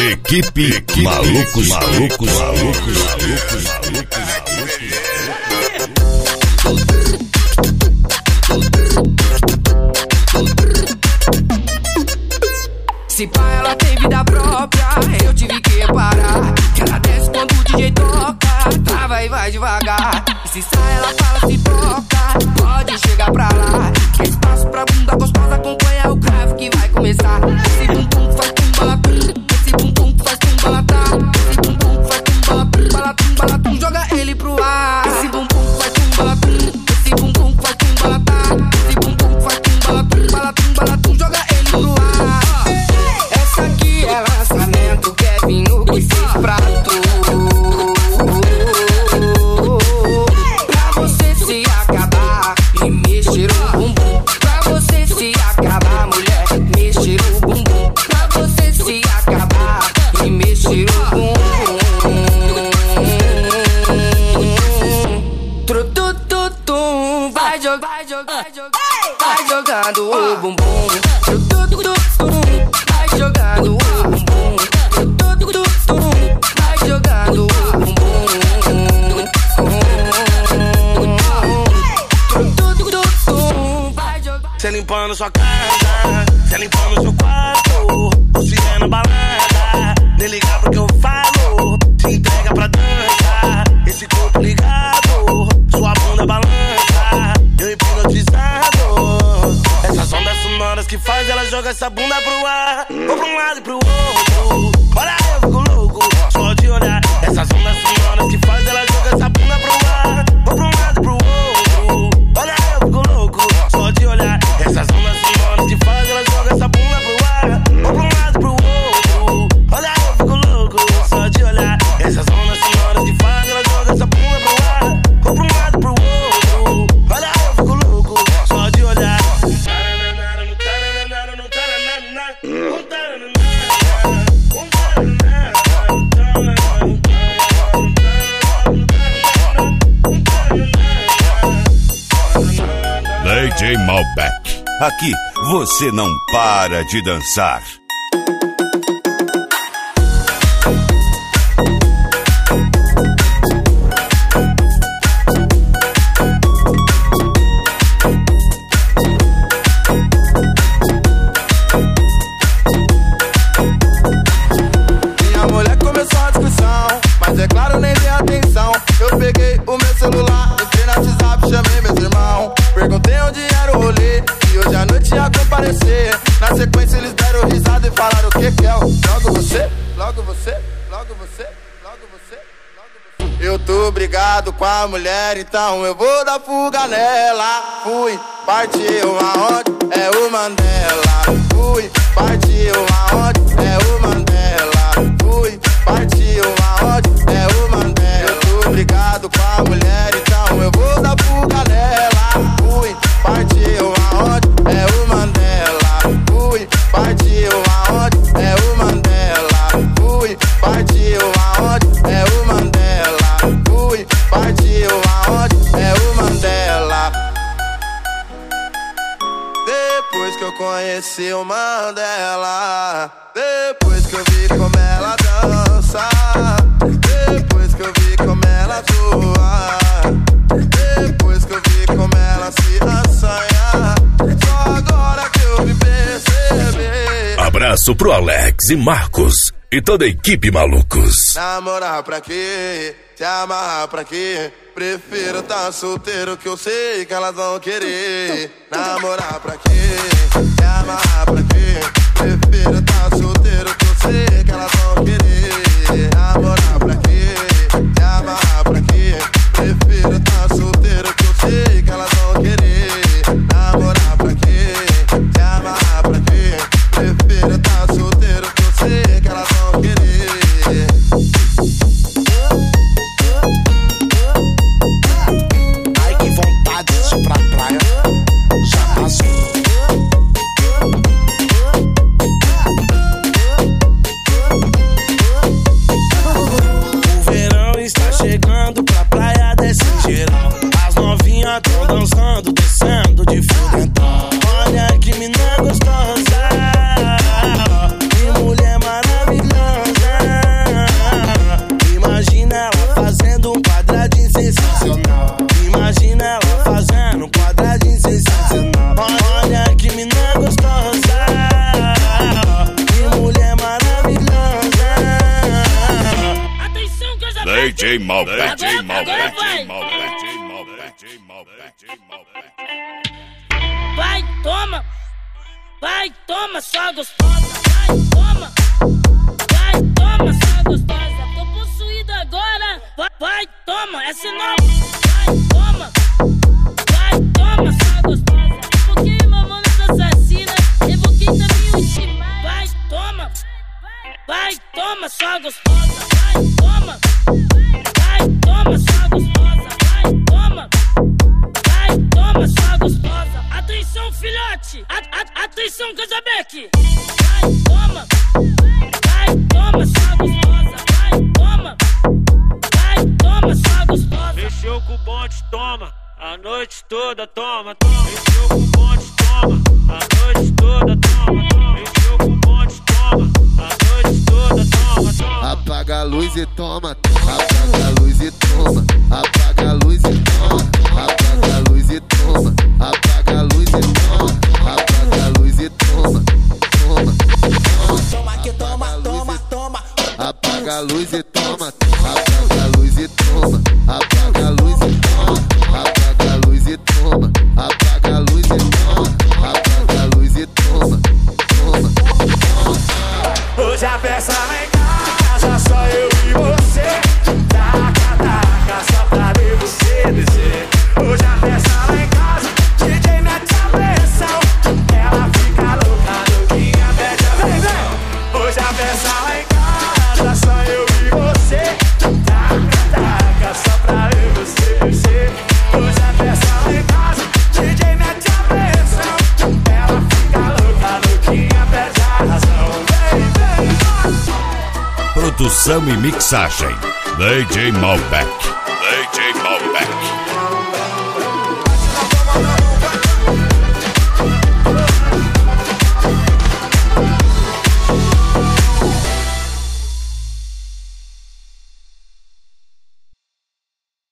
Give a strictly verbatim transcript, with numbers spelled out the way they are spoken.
Equipe, Equipe Malucos, Malucos, Malucos, Malucos, Malucos, Malucos. Se pá, ela tem vida própria, eu tive que reparar que ela desce quando o D J toca, trava e vai devagar. E se sai, ela fala, se toca, pode chegar pra lá. Quer espaço pra bunda gostosa, acompanha o grave que vai começar. Esse bumbum faz tum-balatum, esse bumbum faz tum-balatá, esse bumbum faz tum-balatum, balatum, balatum, joga ele pro ar. Esse bumbum faz tum-balatum, esse bumbum faz tum-balatá, esse bumbum faz tum-balatum, balatum, balatum, joga ele pro ar. Essa aqui é lançamento, quer vinho com seis pratos, pra você se acabar e mexer o bumbum. Pra você se acabar, mulher, mexer o bumbum. Pra você se acabar e mexer o bumbum. Tru tu tu tu, vai jogar, vai jogar, vai jogar, vai jogando o bumbum. Tru tu tu tu, vai jogando o bumbum. Tru tu tu tu, vai jogando o bumbum. Tru tu tu tu, vai jogar. Cê limpando sua casa, cê limpando seu quarto. Você é na balada, nem liga pro que eu falo. Se entrega pra dança, esse corpo ligado, sua bunda balança, eu hipnotizado. Essas ondas sonoras que faz ela joga essa bunda pro ar, ou pra um lado e pro outro. Olha, eu fico louco, só de olhar. Essas ondas sonoras que faz ela joga essa bunda pro ar, ou pra um lado e pro outro. Olha, eu fico louco, só de olhar. Essas ondas sonoras que faz ela joga essa bunda pro ar, ou pra um lado e pro outro. Olha, eu fico louco, só de olhar. Essas ondas sonoras que faz ela joga essa bunda pro ar, ou pra um lado e pro outro. Olha, eu fico louco, só de olhar. D J Malbec. Aqui você não para de dançar. Minha mulher começou a discussão, mas é claro, nem dei atenção. Eu peguei o meu celular, entrei no WhatsApp, chamei meus irmãos. Perguntei onde era o rolê, e hoje à noite ia comparecer. Na sequência eles deram risada e falaram: o que que é? Logo você, logo você, logo você, logo você, logo você. Eu tô brigado com a mulher, então eu vou dar fuga nela. Fui, partiu aonde? É o Mandela. Fui, partiu aonde? É o Mandela. Fui, partiu aonde? É o Mandela. Eu tô brigado com a mulher, então eu vou dar fuga nela. Fui, partiu aonde? É o Mandela. Fui, partiu aonde? É o Mandela. Fui, partiu aonde? É o Mandela. Fui, partiu aonde? É o Mandela. Depois que eu conheci o Mandela, depois que eu vi como ela dança, depois que eu vi como ela atua, depois que eu vi como ela se assanha, só agora que eu me percebi. Abraço pro Alex e Marcos e toda a equipe Malucos. Namorar pra quê? Se amarrar pra quê? Prefiro tá solteiro, que eu sei que elas vão querer. Namorar pra quê? Se amarrar pra quê? Prefiro tá solteiro, que eu sei que elas vão querer. Namorar pra quê? Se amarrar pra quê? Prefiro tá solteiro, que eu sei que elas vão querer. Namorar pra quê? Se amarrar pra quê? Prefiro tá solteiro, que eu sei que elas vão querer. Ai, que vontade de ir pra praia. Já passou. D J Malbec, D J Malbec, D J Malbec, D J Malbec, D J Malbec, D J Malbec. Vai, toma, vai, toma, só gostosa. Vai, toma, vai, toma, só gostosa. Tô possuído agora. Vai, vai, toma, essa é nova. Vai, toma, vai, toma, só gostosa. Evoquei Mamonas Assassinas, evoquei também o Timaya. Vai, toma, vai, toma, só gostosa. Vai, toma, vai, toma, só gostosa. Vai, toma, vai, toma, só gostosa. Atenção, filhote, a, a, atenção, Casabeck. Vai, toma, vai, toma, só gostosa. Vai, toma, vai, toma, só gostosa. Mexeu com o bonde, toma, a noite toda, toma, toma. Mexeu com o bonde, toma, a noite toda, toma, toma. Mexeu com o bonde, toma, a noite toda, toma, toma. Apaga a luz e toma, apaga a luz e toma, apaga a luz e toma, apaga a luz e toma, apaga a luz e toma, apaga a luz e toma, toma, Toma que toma, toma, toma. apaga a luz e toma, apaga a luz e toma, apaga a luz e toma, apaga a luz e toma, apaga a luz e toma, apaga a luz e toma, toma, toma. Hoje a festa lá em casa, só eu e você. Taca, taca, só pra ver você descer. Hoje a festa lá em casa, D J mete a pressão. Ela fica louca, louquinha, pede a vem. Hoje a festa lá em casa, só eu e você. Taca, taca, só pra ver você descer. Hoje a festa lá em casa, D J mete a pressão. Ela fica louca, louquinha, pede a razão. Vem, vem. Produção e mixagem D J Malbec.